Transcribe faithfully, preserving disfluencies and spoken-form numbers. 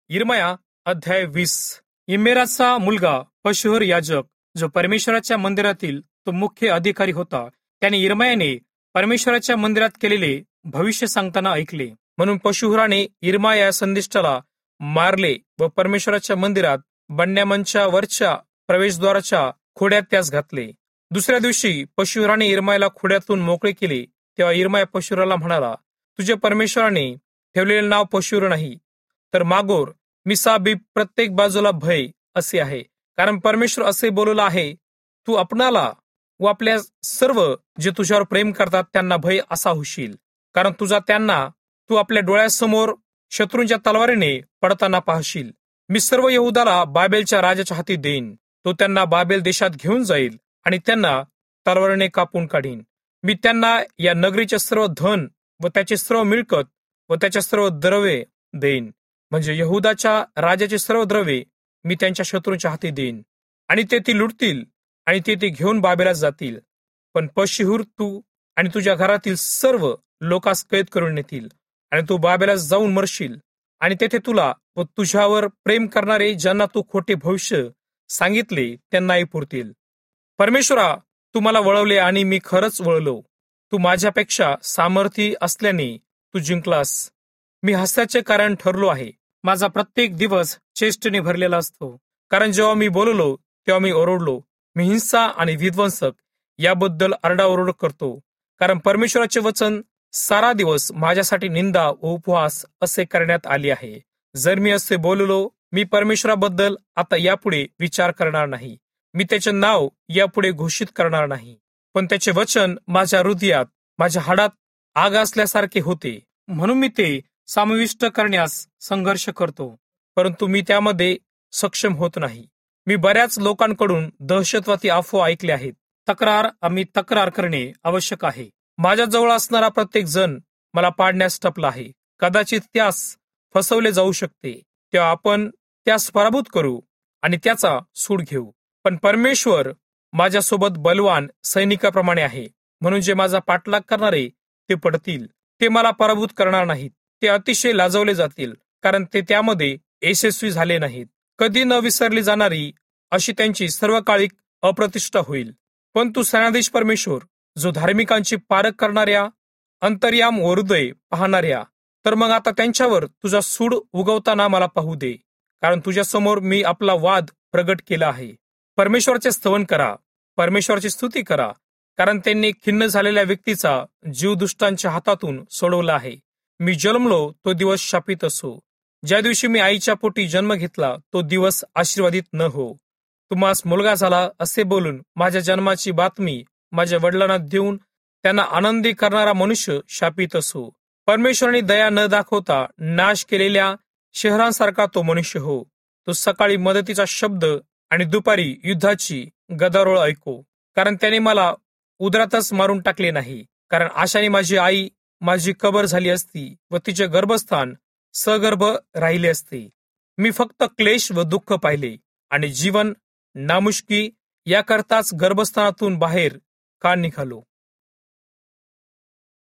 यिर्मया अध्याय वीस. इमेराचा मुलगा पशूर याजक, जो परमेश्वराच्या मंदिरातील तो मुख्य अधिकारी होता, त्याने यिर्मयाने परमेश्वराच्या मंदिरात केलेले भविष्य सांगताना ऐकले. म्हणून पशुहुराने यिर्मया या संदिष्टाला मारले व परमेश्वराच्या मंदिरात बंड्यामंच्या वरच्या प्रवेशद्वाराच्या खोड्यात त्यास घातले. दुसऱ्या दिवशी पशुहुराने यिर्मयाला खोड्यातून मोकळे केले. तेव्हा यिर्मया पशुहुराला म्हणाला, तुझ्या परमेश्वराने ठेवलेले नाव पशुर नाही, तर मागोर मिसाबीब प्रत्येक बाजूला भय असे आहे. कारण परमेश्वर असे बोलला आहे, तू आपणाला व आपल्या सर्व जे तुझ्यावर प्रेम करतात त्यांना भय असा होशील. कारण तुझा त्यांना तू आपल्या डोळ्यासमोर शत्रूंच्या तलवारीने पडताना पाहशील. मी सर्व यहुदाला बाबेलच्या राजाच्या हाती देईन. तो त्यांना बाबेल देशात घेऊन जाईल आणि त्यांना तलवारीने कापून काढीन. मी त्यांना या नगरीचे सर्व धन व त्याचे सर्व मिळकत व त्याच्या सर्व द्रव्ये देईन. म्हणजे यहुदाच्या राजाचे सर्व द्रव्ये मी त्यांच्या शत्रूंच्या हाती देईन आणि ते ती लुटतील आणि ते ती घेऊन बाबेला जातील. पण पशूर तू आणि तुझ्या घरातील सर्व लोकांस कैद करून नेतील आणि तू बाबेला जाऊन मरशील. आणि तेथे तुला व तुझ्यावर प्रेम करणारे ज्यांना तू खोटे भविष्य सांगितले त्यांनाही पुरतील. परमेश्वरा, तू मला वळवले आणि मी खरंच वळलो. तू माझ्यापेक्षा सामर्थी असल्याने तू जिंकलास. मी हास्याचे कारण ठरलो आहे. माझा प्रत्येक दिवस चेष्टेने भरलेला असतो. कारण जेव्हा मी बोललो तेव्हा मी ओरडलो. मी हिंसा आणि विध्वंसक याबद्दल आरडाओरड करतो. कारण परमेश्वराचे वचन सारा दिवस माझ्यासाठी निंदा व उपवास असे करण्यात आले आहे. जर मी असे बोललो, मी परमेश्वराबद्दल आता यापुढे विचार करणार नाही. मी त्याचे नाव यापुढे घोषित करणार नाही. पण त्याचे वचन माझ्या हृदयात, माझ्या हाडात आग असल्यासारखे होते. म्हणून मी ते समाविष्ट करण्यास संघर्ष करतो, परंतु मी त्यामध्ये सक्षम होत नाही. मी बऱ्याच लोकांकडून दहशतवादी अफवा ऐकल्या आहेत. तक्रार आम्ही तक्रार करणे आवश्यक आहे. माझ्याजवळ असणारा प्रत्येक जण मला पाडण्यास टपला आहे. कदाचित त्यास फसवले जाऊ शकते. तेव्हा आपण त्यास पराभूत करू आणि त्याचा सूड घेऊ. पण परमेश्वर माझ्यासोबत बलवान सैनिकाप्रमाणे आहे. म्हणून जे माझा पाठलाग करणारे ते पडतील. ते मला पराभूत करणार नाहीत. ते अतिशय लाजवले जातील, कारण ते त्यामध्ये यशस्वी झाले नाहीत. कधी न विसरली जाणारी अशी त्यांची सर्वकालिक अप्रतिष्ठा होईल. पण तू सेनाधीश परमेश्वर, जो धार्मिकांची पारख करणाऱ्या, अंतर्याम व हृदय पाहणाऱ्या, तर मग आता त्यांच्यावर तुझा सूड उगवताना मला पाहू दे. कारण तुझ्यासमोर मी आपला वाद प्रगट केला आहे. परमेश्वराचे स्तवन करा, परमेश्वराची स्तुती करा, कारण त्यांनी खिन्न झालेल्या व्यक्तीचा जीव दुष्टांच्या हातातून सोडवला आहे. मी जन्मलो तो दिवस शापित असो. ज्या दिवशी मी आईच्या पोटी जन्म घेतला तो दिवस आशीर्वादित न हो. तुम्हास मुलगा झाला असे बोलून माझ्या जन्माची बातमी माझ्या वडिलांना देऊन त्यांना आनंदी करणारा मनुष्य शापित असो. परमेश्वराने दया न दाखवता नाश केलेल्या शहरांसारखा तो मनुष्य हो. तो सकाळी मदतीचा शब्द आणि दुपारी युद्धाची गदारोळ ऐको. कारण त्याने मला उदरातच मारून टाकले नाही. कारण आशाने माझी आई माझी कबर झाली असती व तिचे गर्भस्थान सगर्भ राहिले असते. मी फक्त क्लेश व दुःख पाहिले आणि जीवन नामुष्की याकरताच गर्भस्थानातून बाहेर का निघालो.